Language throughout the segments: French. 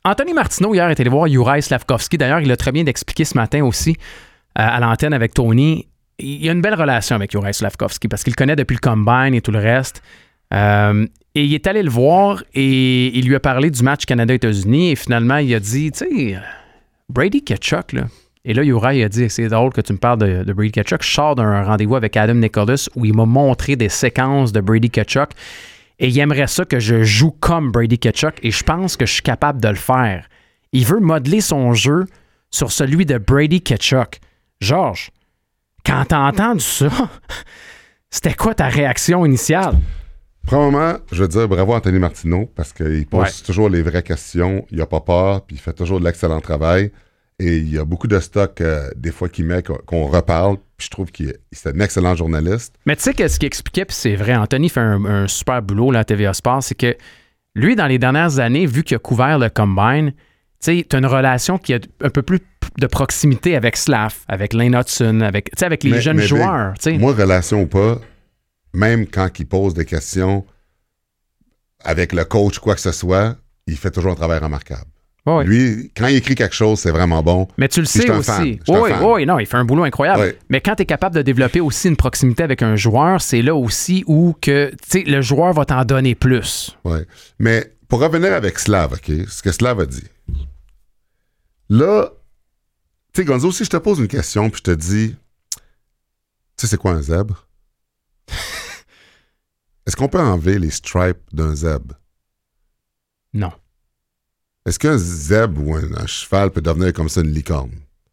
Anthony Martineau, hier, est allé voir Juraj Slafkovský. D'ailleurs, il l'a très bien expliqué ce matin aussi à l'antenne avec Tony. Il y a une belle relation avec Juraj Slafkovský parce qu'il le connaît depuis le Combine et tout le reste. Et il est allé le voir et il lui a parlé du match Canada-États-Unis et finalement, il a dit, tu sais, Brady Tkachuk, là. Et là, Juraj a dit, c'est drôle que tu me parles de Brady Tkachuk. Je sors d'un rendez-vous avec Adam Nicholas où il m'a montré des séquences de Brady Tkachuk et il aimerait ça que je joue comme Brady Tkachuk et je pense que je suis capable de le faire. Il veut modeler son jeu sur celui de Brady Tkachuk. Georges, quand t'as entendu ça, c'était quoi ta réaction initiale? Premièrement, je veux dire bravo à Anthony Martineau parce qu'il pose toujours les vraies questions, il n'a pas peur, puis il fait toujours de l'excellent travail. Et il y a beaucoup de stocks, des fois, qu'il met, qu'on reparle. Puis je trouve qu'il c'est un excellent journaliste. Mais tu sais ce qu'il expliquait, puis c'est vrai, Anthony fait un super boulot là, à TVA Sport, c'est que lui, dans les dernières années, vu qu'il a couvert le Combine, tu sais, tu as une relation qui a un peu plus de proximité avec Slav, avec Lane Hudson, avec les jeunes joueurs. Moi, relation ou pas, même quand il pose des questions avec le coach, quoi que ce soit, il fait toujours un travail remarquable. Oui. Lui, quand il écrit quelque chose, c'est vraiment bon. Mais tu le sais aussi. Oui, non, il fait un boulot incroyable. Oui. Mais quand tu es capable de développer aussi une proximité avec un joueur, c'est là aussi où que, le joueur va t'en donner plus. Oui. Mais pour revenir avec Slav, OK, ce que Slav a dit. Là, tu sais, Gonzo, si je te pose une question puis je te dis, tu sais, c'est quoi un zèbre? Est-ce qu'on peut enlever les stripes d'un zèbre? Non. Est-ce qu'un zèbre ou un cheval peut devenir comme ça une licorne?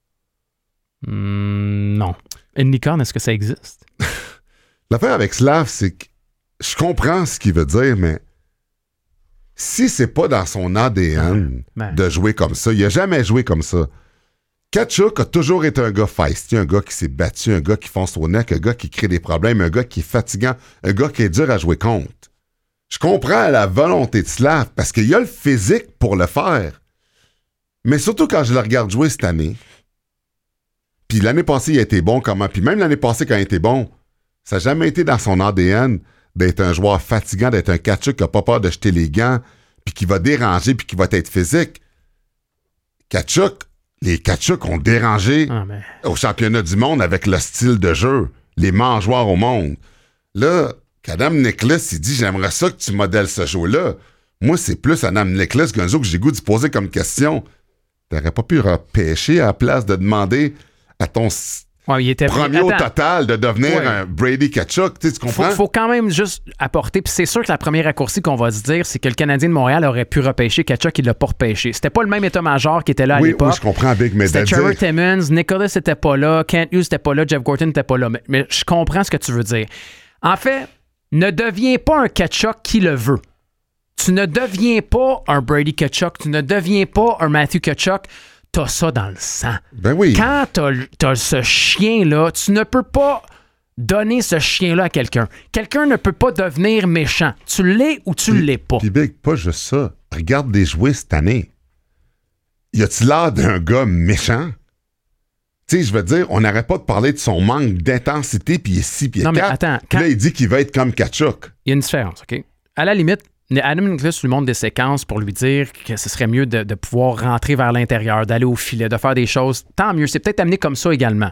Non. Une licorne, est-ce que ça existe? L'affaire avec Slav, c'est que je comprends ce qu'il veut dire, mais si c'est pas dans son ADN de jouer comme ça, il a jamais joué comme ça. Tkachuk a toujours été un gars feisty, un gars qui s'est battu, un gars qui fonce au neck, un gars qui crée des problèmes, un gars qui est fatigant, un gars qui est dur à jouer contre. Je comprends la volonté de Slav parce qu'il y a le physique pour le faire. Mais surtout quand je le regarde jouer cette année, puis l'année passée, il a été bon comment, puis même l'année passée, quand il était bon, ça n'a jamais été dans son ADN d'être un joueur fatigant, d'être un Tkachuk qui n'a pas peur de jeter les gants, puis qui va déranger, puis qui va être physique. Les Tkachuk ont dérangé au championnat du monde avec le style de jeu, les mangeoires au monde. Là, Adam Nicholas, il dit « J'aimerais ça que tu modèles ce jeu-là. » Moi, c'est plus Adam Nicholas qu'un jour que j'ai goût de se poser comme question. T'aurais pas pu repêcher à la place de demander à ton premier au total de devenir un Brady Tkachuk. Tu comprends? Faut quand même juste apporter, puis c'est sûr que la première raccourci qu'on va se dire, c'est que le Canadien de Montréal aurait pu repêcher Tkachuk, il l'a pas repêché. C'était pas le même état-major qui était là à l'époque. Oui, je comprends, Big, mais c'était Trevor Timmons, Nicholas était pas là, Kent Hughes était pas là, Jeff Gorton était pas là. Mais je comprends ce que tu veux dire. En fait, ne deviens pas un Tkachuk qui le veut. Tu ne deviens pas un Brady Tkachuk. Tu ne deviens pas un Matthew Tkachuk. T'as ça dans le sang. Ben oui. Quand t'as ce chien-là, tu ne peux pas donner ce chien-là à quelqu'un. Quelqu'un ne peut pas devenir méchant. Tu l'es ou tu l'es pas. Puis Big, pas juste ça. Regarde les jouets cette année. Y a-t-il l'air d'un gars méchant? Tu sais, je veux dire, on n'arrête pas de parler de son manque d'intensité, puis il est 6 pieds 4. Non, mais attends. Là, il dit qu'il va être comme Tkachuk. Il y a une différence, OK? À la limite, Adam Nicholas lui montre des séquences pour lui dire que ce serait mieux de pouvoir rentrer vers l'intérieur, d'aller au filet, de faire des choses. Tant mieux. C'est peut-être amené comme ça également.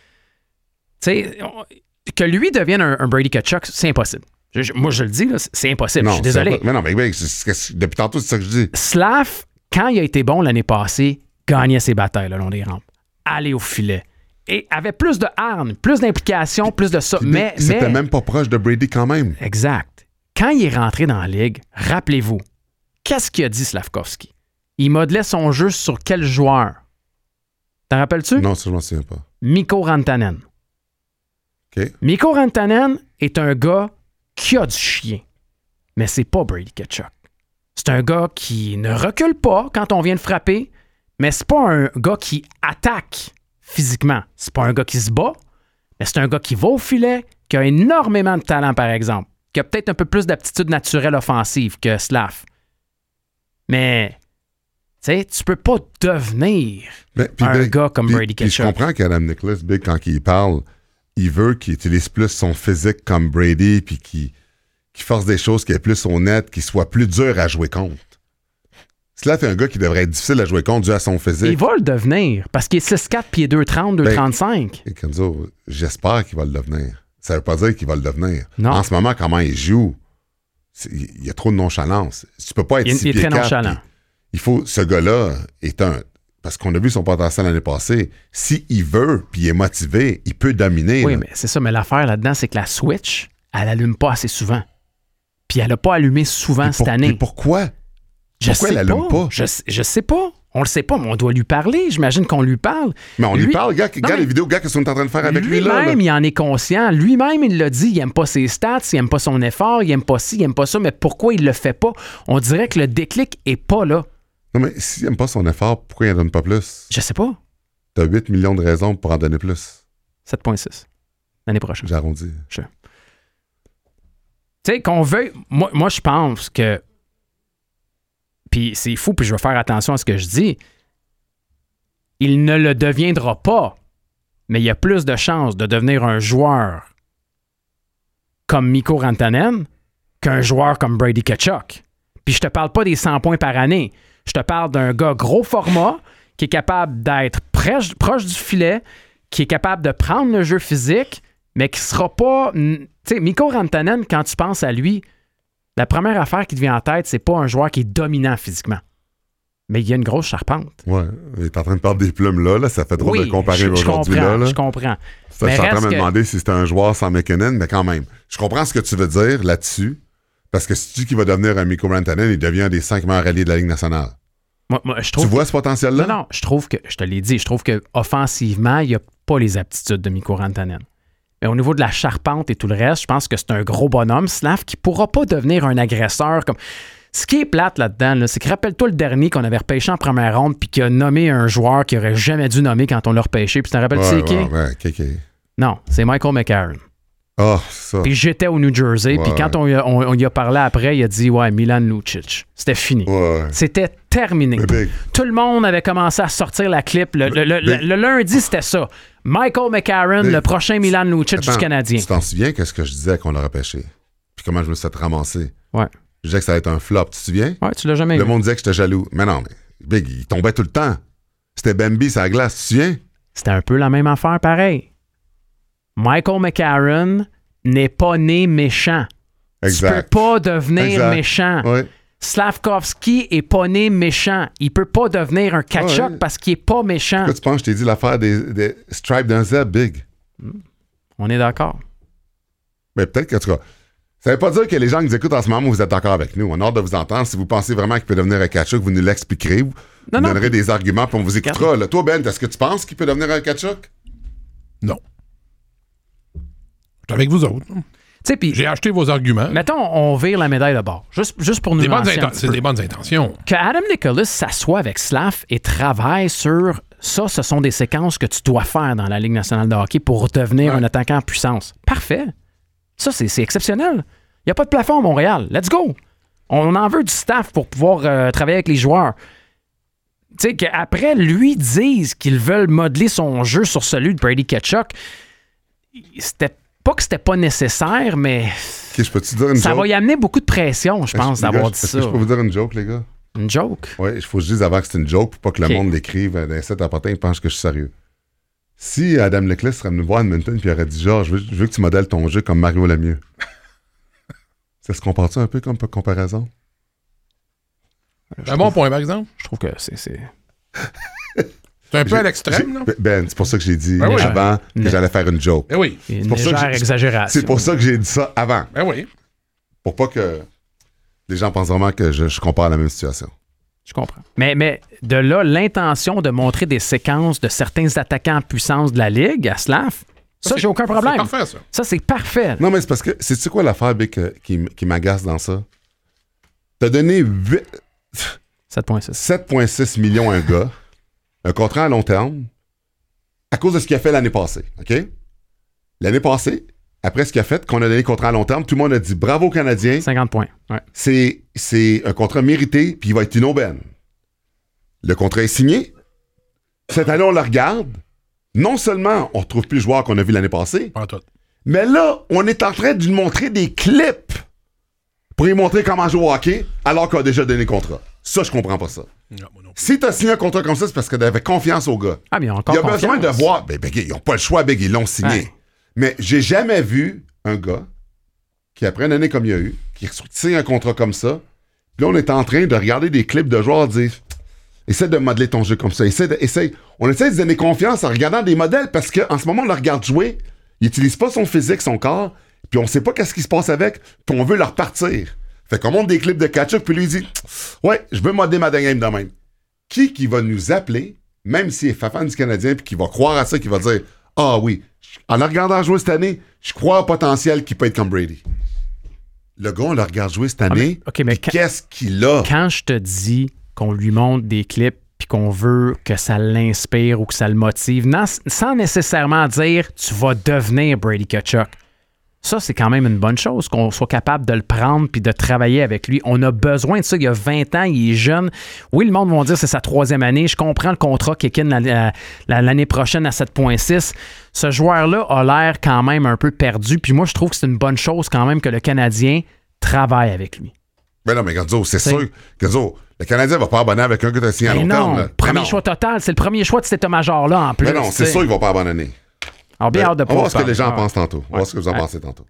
Tu sais, que lui devienne un Brady Tkachuk, c'est impossible. Moi, je le dis, là, c'est impossible. Non, je suis désolé. Mais non, mais depuis tantôt, c'est ça que je dis. Slav, quand il a été bon l'année passée, gagnait ses batailles le long des rampes. Aller au filet. Et avait plus de hargne, plus d'implication, plus de ça. Mais c'était même pas proche de Brady quand même. Exact. Quand il est rentré dans la ligue, rappelez-vous, qu'est-ce qu'il a dit Slafkovský? Il modelait son jeu sur quel joueur? T'en rappelles-tu? Non, ça je m'en souviens pas. Mikko Rantanen. OK. Mikko Rantanen est un gars qui a du chien. Mais c'est pas Brady Tkachuk. C'est un gars qui ne recule pas quand on vient de frapper, mais c'est pas un gars qui attaque physiquement. C'est pas un gars qui se bat, mais c'est un gars qui va au filet, qui a énormément de talent, par exemple, qui a peut-être un peu plus d'aptitude naturelle offensive que Slav. Mais, tu sais, tu peux pas devenir gars comme Brady Tkachuk. Je comprends qu'Adam Nicholas, Big, quand il parle, il veut qu'il utilise plus son physique comme Brady, puis qu'il force des choses qui est plus honnête, qui soit plus dur à jouer contre. Slav est un gars qui devrait être difficile à jouer contre dû à son physique. Il va le devenir, parce qu'il est 6'4", pieds 2'30", 2'35". Et Kenzo, j'espère qu'il va le devenir. Ça veut pas dire qu'il va le devenir. Non. En ce moment, comment il joue, il y a trop de nonchalance. Tu peux pas être Il est très nonchalant. Il faut... Ce gars-là est un... Parce qu'on a vu son potentiel l'année passée. S'il veut, puis il est motivé, il peut dominer. Oui, là. mais c'est ça. Mais l'affaire là-dedans, c'est que la Switch, elle allume pas assez souvent. Puis elle a pas allumé souvent cette année. Mais pourquoi? Pourquoi elle allume pas? Je sais pas. On le sait pas, mais on doit lui parler. J'imagine qu'on lui parle. Mais on lui parle. Regarde les vidéos, qu'est-ce qu'on est en train de faire avec lui là. Lui-même, il en est conscient. Lui-même, il l'a dit. Il aime pas ses stats, il aime pas son effort, il aime pas ci, il aime pas ça. Mais pourquoi il le fait pas? On dirait que le déclic est pas là. Non, mais s'il aime pas son effort, pourquoi il en donne pas plus? Je sais pas. T'as 8 millions de raisons pour en donner plus. 7,6. L'année prochaine. J'arrondis. Tu sais, qu'on veuille... Moi, je pense que... Puis c'est fou, puis je vais faire attention à ce que je dis. Il ne le deviendra pas, mais il y a plus de chances de devenir un joueur comme Mikko Rantanen qu'un joueur comme Brady Tkachuk. Puis je te parle pas des 100 points par année. Je te parle d'un gars gros format qui est capable d'être proche du filet, qui est capable de prendre le jeu physique, mais qui sera pas... Tu sais, Mikko Rantanen, quand tu penses à lui, la première affaire qui te vient en tête, c'est pas un joueur qui est dominant physiquement. Mais il y a une grosse charpente. Ouais, il est en train de perdre des plumes là. Ça fait drôle de le comparer aujourd'hui. Je comprends. Je suis en train de me demander si c'est un joueur sans McKinnon, mais quand même. Je comprends ce que tu veux dire là-dessus. Parce que si tu dis qu'il va devenir un Mikko Rantanen, il devient un des 5 meilleurs alliés de la Ligue nationale. Moi, je trouve tu vois ce potentiel-là? Non, je trouve que, je te l'ai dit, je trouve qu'offensivement, il n'y a pas les aptitudes de Mikko Rantanen. Mais au niveau de la charpente et tout le reste, je pense que c'est un gros bonhomme, Slav, qui ne pourra pas devenir un agresseur comme... Ce qui est plate là-dedans, là, c'est que rappelle-toi le dernier qu'on avait repêché en première ronde puis qui a nommé un joueur qu'il n'aurait jamais dû nommer quand on l'a repêché. Puis tu te rappelles, c'est qui? Ouais. Non, c'est Michael McCarron. Oh, ça. Puis j'étais au New Jersey, puis quand on y a parlé après, il a dit « Ouais, Milan Lucic. » C'était fini. Ouais. C'était terminé. Tout le monde avait commencé à sortir la clip. Le lundi, c'était ça. Michael McCarron, le prochain Milan Lucic du Canadien. Tu t'en souviens qu'est-ce que je disais qu'on l'a repêché? Puis comment je me suis fait ramasser? Ouais. Je disais que ça allait être un flop, tu te souviens? Ouais, tu l'as jamais Le eu. monde disait que j'étais jaloux. Mais non, mais Big, il tombait tout le temps. C'était Bambi sur la glace, tu te souviens? C'était un peu la même affaire, pareil. Michael McCarron n'est pas né méchant. Exact. Tu peux pas devenir méchant. Ouais. Slavkovski est pas né méchant. Il peut pas devenir un Tkachuk parce qu'il est pas méchant. Pourquoi tu penses que je t'ai dit l'affaire des stripes d'un zèbre, Big? On est d'accord. Mais peut-être que, en tout cas, ça veut pas dire que les gens qui nous écoutent en ce moment, vous êtes d'accord avec nous. On a hâte de vous entendre. Si vous pensez vraiment qu'il peut devenir un Tkachuk, vous nous l'expliquerez. Vous donnerez des arguments, puis on vous écoutera. Là, toi, Ben, est-ce que tu penses qu'il peut devenir un Tkachuk? Non. Je suis avec vous autres. J'ai acheté vos arguments. Mettons, on vire la médaille de bord. Juste pour nous lancer c'est des bonnes intentions. Que Adam Nicholas s'assoie avec Slav et travaille sur ça, ce sont des séquences que tu dois faire dans la Ligue nationale de hockey pour devenir un attaquant en puissance. Parfait. Ça, c'est exceptionnel. Il n'y a pas de plafond à Montréal. Let's go. On en veut du staff pour pouvoir travailler avec les joueurs. Tu sais, qu'après, lui disent qu'ils veulent modeler son jeu sur celui de Brady Tkachuk. C'était pas que c'était pas nécessaire, mais je peux te dire une ça joke? va y amener beaucoup de pression, je pense, d'avoir dit ça. Est-ce que je peux vous dire une joke, les gars? Une joke? Oui, il faut que je dise avant que c'est une joke pour pas que le monde l'écrive dans les sites à potins et pense que je suis sérieux. Si Adam Leclerc serait venu voir Edmonton et aurait dit genre, je veux que tu modèles ton jeu comme Mario Lemieux. Ça se compare-tu un peu comme comparaison? C'est un bon point, par exemple. Je trouve que c'est... C'est un peu à l'extrême, non? Ben, c'est pour ça que j'ai dit avant que j'allais faire une joke. Ben oui. Une légère exagération. C'est pour ça que j'ai dit ça avant. Ben oui. Pour pas que les gens pensent vraiment que je compare la même situation. Je comprends. Mais de là, l'intention de montrer des séquences de certains attaquants en puissance de la Ligue à Slav, ça, j'ai aucun problème. C'est parfait, ça. Ça, c'est parfait. Non, mais c'est parce que, c'est-tu quoi l'affaire, Bic, qui m'agace dans ça? T'as donné 7,6 millions à un gars, un contrat à long terme, à cause de ce qu'il a fait l'année passée, OK? L'année passée, après ce qu'il a fait, qu'on a donné le contrat à long terme, tout le monde a dit bravo Canadien. 50 points. Ouais. C'est un contrat mérité, puis il va être une aubaine. Le contrat est signé. Cette année, on le regarde. Non seulement on ne retrouve plus le joueur qu'on a vu l'année passée, mais là, on est en train de lui montrer des clips pour lui montrer comment jouer au hockey alors qu'on a déjà donné le contrat. Ça, je comprends pas ça. Non, si tu as signé un contrat comme ça, c'est parce que tu avais confiance au gars. Ah, mais il y a besoin de voir. Ben, ils n'ont pas le choix, Big, ils l'ont signé. Ouais. Mais j'ai jamais vu un gars qui, après une année comme il y a eu, qui signe un contrat comme ça, puis là, on est en train de regarder des clips de joueurs dire essaie de modeler ton jeu comme ça. On essaie de se donner confiance en regardant des modèles parce qu'en ce moment, on le regarde jouer, il n'utilise pas son physique, son corps, puis on sait pas qu'est-ce qui se passe avec, puis on veut le repartir. Fait qu'on monte des clips de Tkachuk, puis lui, il dit ouais, je veux modeler ma game de même. Qui va nous appeler, même s'il est fan du Canadien, puis qui va croire à ça, qui va dire ah oui, en le regardant jouer cette année, je crois au potentiel qu'il peut être comme Brady. Le gars, on le regarde jouer cette année, mais qu'est-ce qu'il a? Quand je te dis qu'on lui montre des clips puis qu'on veut que ça l'inspire ou que ça le motive, sans nécessairement dire « tu vas devenir Brady Tkachuk », ça, c'est quand même une bonne chose, qu'on soit capable de le prendre puis de travailler avec lui. On a besoin de ça. Il y a 20 ans, il est jeune. Oui, le monde va dire que c'est sa 3e année. Je comprends le contrat kick in l'année prochaine à 7,6. Ce joueur-là a l'air quand même un peu perdu. Puis moi, je trouve que c'est une bonne chose quand même que le Canadien travaille avec lui. Ben non, mais Gonzo, c'est sûr. Gonzo, le Canadien va pas abandonner avec un gars qui a signé à long terme. Là. Premier choix total. C'est le premier choix de cet état-major-là en plus. Mais non, c'est sûr qu'il va pas abandonner. Alors, bien hâte de on va voir ce que les gens pensent tantôt. On va voir ce que vous en pensez tantôt.